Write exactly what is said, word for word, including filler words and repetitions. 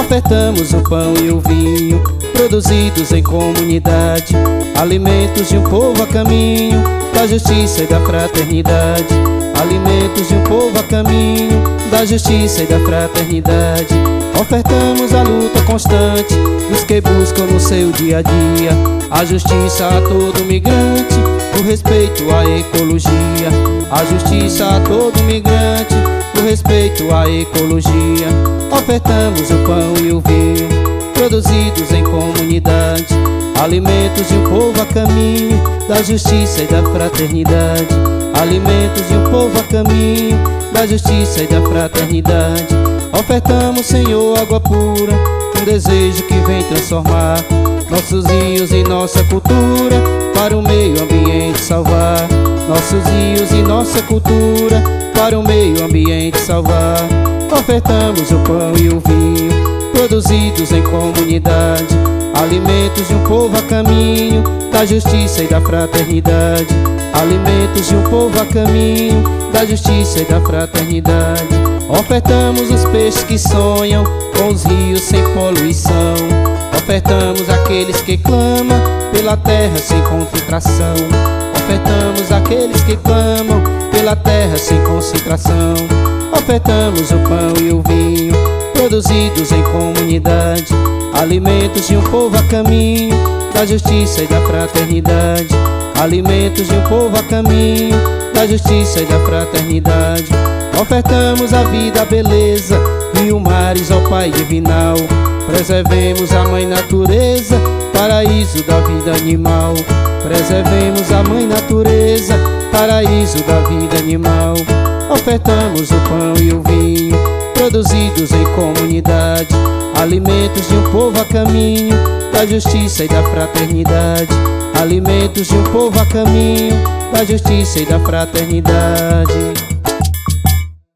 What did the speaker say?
Ofertamos o pão e o vinho, produzidos em comunidade, alimentos de um povo a caminho da justiça e da fraternidade. Alimentos de um povo a caminho da justiça e da fraternidade. Ofertamos a luta constante dos que buscam no seu dia a dia a justiça a todo migrante, o respeito à ecologia. A justiça a todo migrante, o respeito à ecologia. Ofertamos o pão e o vinho, produzidos em comunidade, alimentos de um povo a caminho da justiça e da fraternidade. Alimentos de um povo a caminho da justiça e da fraternidade. Ofertamos, Senhor, água pura, um desejo que vem transformar nossos rios e nossa cultura, para o meio ambiente salvar. Nossos rios e nossa cultura, para o meio ambiente salvar. Ofertamos o pão e o vinho, produzidos em comunidade, alimentos de um povo a caminho da justiça e da fraternidade. Alimentos de um povo a caminho da justiça e da fraternidade. Ofertamos os peixes que sonham com os rios sem poluição. Ofertamos aqueles que clamam pela terra sem concentração. Ofertamos aqueles que clamam pela terra sem concentração. Ofertamos o pão e o vinho, produzidos em comunidade, alimentos de um povo a caminho da justiça e da fraternidade. Alimentos de um povo a caminho da justiça e da fraternidade. Ofertamos a vida, a beleza, rio, mares ao Pai divinal. Preservemos a mãe natureza, paraíso da vida animal. Preservemos a mãe natureza, paraíso da vida animal. Ofertamos o pão e o vinho, produzidos em comunidade, alimentos de um povo a caminho da justiça e da fraternidade. Alimentos de um povo a caminho da justiça e da fraternidade.